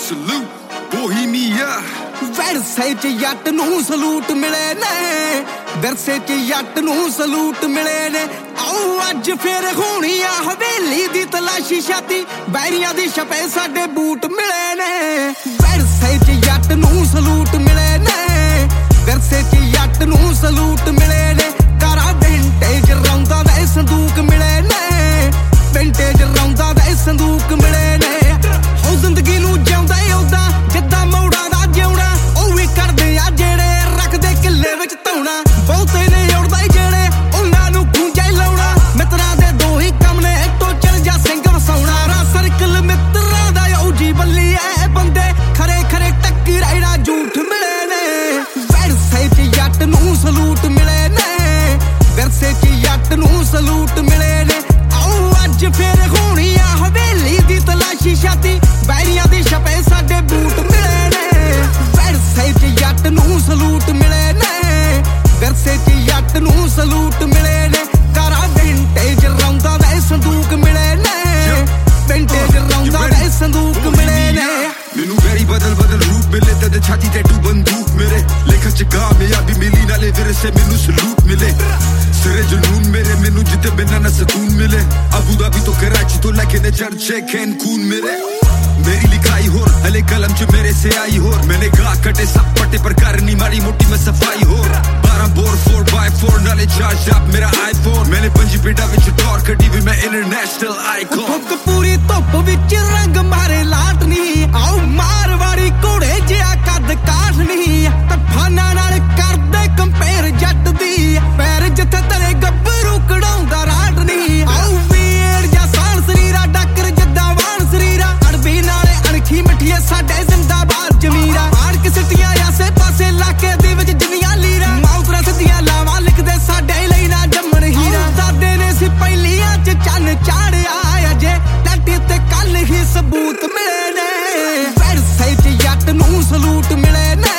salute Bohemia ਵਿਰਸੇ ਚ ਜੱਟ ਨੂੰ ਸਲੂਟ ਮਿਲੇ ਨੇ ਵਿਰਸੇ ਚ ਜੱਟ ਨੂੰ ਸਲੂਟ ਮਿਲੇ ਨੇ ਆਓ ਅੱਜ ਫੇਰ ਹੋਣੀ ਆ ਹਵੇਲੀ ਦੀ ਤਲਾਸ਼ੀ ਛਾਤੀ ਬੈਰੀਆਂ ਦੀ ਛਪੇ ਸਾਡੇ ਬੂਟ ਮਿਲੇ ਨੇ ਵਿਰਸੇ ਚ ਜੱਟ ਨੂੰ ਸਲੂਟ ਮਿਲੇ ਨੇ ਵਿਰਸੇ ਚ ਜੱਟ ਨੂੰ ਸਲੂਟ ਮਿਲੇ ਨੇ ਕਾਰਾ ਵਿੰਟੇਜ ਰੌਂਦਾਂ ਦੇ ਸੰਦੂਕ ਮਿਲੇ ਨੇ ਵਿੰਟੇਜ ਰੌਂਦਾਂ ਦੇ ਸੰਦੂਕ ਮਿਲੇ ਨੇ ਉਹ ਜ਼ਿੰਦਗੀ ਨੂੰ ਜਿਉਂਦਾ ਉਦਾਂ ਜਿੱਦਾਂ ਮੌੜਾਂ ਦਾ ਜਿਉਣਾ ਉਹ ਵੀ ਕਰਦੇ ਆ ਜਿਹੜੇ ਰੱਖਦੇ ਕਿੱਲੇ ਵਿੱਚ ਧੌਣਾ ਬਹੁਤੇ ਨੇ ਉੜਦਾ ਜਿਹੜੇ ਉਹਨਾਂ ਨੂੰ ਖੂੰਜੇ ਲਾਉਣਾ ਮਿੱਤਰਾਂ ਦੇ ਦੋ ਹੀ ਕੰਮ ਨੇ ਇੱਥੋਂ ਚੱਲ ਜਾ ਸਿੰਘ ਵਸਾਉਣਾ ਰਾ ਸਰਕਲ ਮਿੱਤਰਾਂ ਦਾ ਜੀ ਬੱਲੀ ਐ ਬੰਦੇ ਖਰੇ ਖਰੇ ਟੱਕਰਾਈੜਾ ਝੂਠ ਮਿਲੇ ਨੇ ਵਿਰਸੇ ਚ ਜੱਟ ਨੂੰ ਸਲੂਟ ਮਿਲੇ ਨੇ ਵਿਰਸੇ ਚ ਜੱਟ ਨੂੰ ਸਲੂਟ ਮਿਲੇ ਨੇ ਆਓ ਅੱਜ ਫੇਰ ਹੋਣੀ ਆ ਹਵੇਲੀ ਦੀ ਤਲਾਸ਼ੀ ਛਾਤੀ ਬੈਰੀਆਂ ਦੀ ਛਪੇ ਸਾਡੇ ਬੂਟ ਮਿਲੇ ਨੇ ਵਿਰਸੇ ਚ ਜੱਟ ਨੂੰ ਸਲੂਟ ਮਿਲੇ ਨੇ ਵਿਰਸੇ ਚ ਜੱਟ ਨੂੰ ਸਲੂਟ ਮਿਲੇ ਨੇ ਕਾਰਾ ਵਿੰਟੇਜ ਰੌਂਦਾਂ ਦੇ ਸੰਦੂਕ ਮਿਲੇ ਨੇ ਵਿੰਟੇਜ ਰੌਂਦਾਂ ਦੇ ਸੰਦੂਕ ਮਿਲੇ ਨੇ ਮੈਨੂੰ ਵੈਰੀ ਬਦਲ ਰੂਪ ਮਿਲੇ ਤੇ ਛਾਤੀ ਤੇ ਟੂ ਬੰਦੂਕ ਮੇਰੇ ਲੇਖਾ ਚ ਕਾਮਯਾਬੀ ਮਿਲੀ ਨਾਲੇ ਵਿਰਸੇ ਮੈਨੂੰ ਸਲੂਟ ਮਿਲੇ ਸਿਰੇ ਜਨੂਨ ਮੇਰੇ ਮੈਨੂੰ ਜਿੱਤੇ ਬਿਨਾਂ ਨਾ ਸਕੂਨ ਮਿਲੇ ਅਬੂ ਧਾਬੀ ਤੋਂ ਕਰਾਚੀ ਤੋਂ ਲੈ ਕੇ ਨੇ ਚਰਚੇ ਕੈਨਕੂਨ ਮਿਲੇ मेरी लिखाई होर हले कलम च मेरे से आई होर मैंने गा कटे सब पटे पर करनी माड़ी मोटी में सफाई होर 12 बोर 4x4 नाले चार्ज अप मेरा आईफोन मैंने पंजी पेटा विच टॉर कटी भी मैं इंटरनेशनल आइकॉन फुक पूरी धुप विच रंग मारे लाटनी आओ मारवाड़ी घोड़े जिहा कद काठनी तफाना नाल करदे कंपेयर जट दी पैर जिथे तले गब्बरू कढाउंदा राटनी आओ वीर जा सान सरीरा डकर जद्दा वाण सरीरा अड़बी नाले अणखी मिठिए साडे जिंदाबाद जमीरा आड़ के सिटियां आसे पासे लाके दे विच जिन्नियां लीरा माउतरा सदियां लावां लिखदे साडे लई ना जम्मण हीरा दादे ने सी पहिलियां च चन्न चाड़िया अजे टट्टी ते कल ही सबूत मिले ने विरसे च जट नूं सलूट मिले ने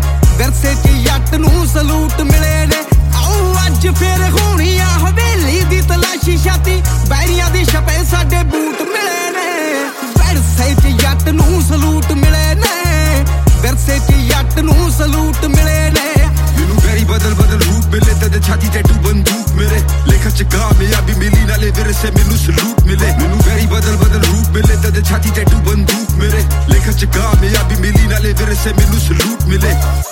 विरसे च जट नूं सलूट मिले ने आओ अज फेर होनी आ हवेली दी तलाशी छाती बैरियां दी छपे साडे बूट मिले ने विरसे च जट नूं सलूट मिले ने विरसे च जट नूं सलूट मिले ने ਮੈਨੂੰ ਵੈਰੀ ਬਦਲ ਰੂਪ ਮਿਲੇ ਤੇ ਛਾਤੀ ਤੇ ਟੂ ਬੰਦੂਕ ਮੇਰੇ ਲੇਖਾ ਚ ਕਾਮਯਾਬੀ ਮਿਲੀ ਨਾਲੇ ਵਿਰਸੇ ਮੈਨੂੰ ਸਲੂਟ ਮਿਲੇ ਮੈਨੂੰ ਵੈਰੀ ਬਦਲ ਰੂਪ ਮਿਲੇ ਤੇ ਛਾਤੀ ਤੇ ਟੂ ਬੰਦੂਕ ਮੇਰੇ ਲੇਖਾ ਚ ਕਾਮਯਾਬੀ ਮਿਲੀ ਨਾਲੇ ਵਿਰਸੇ ਮੈਨੂੰ ਸਲੂਟ ਮਿਲੇ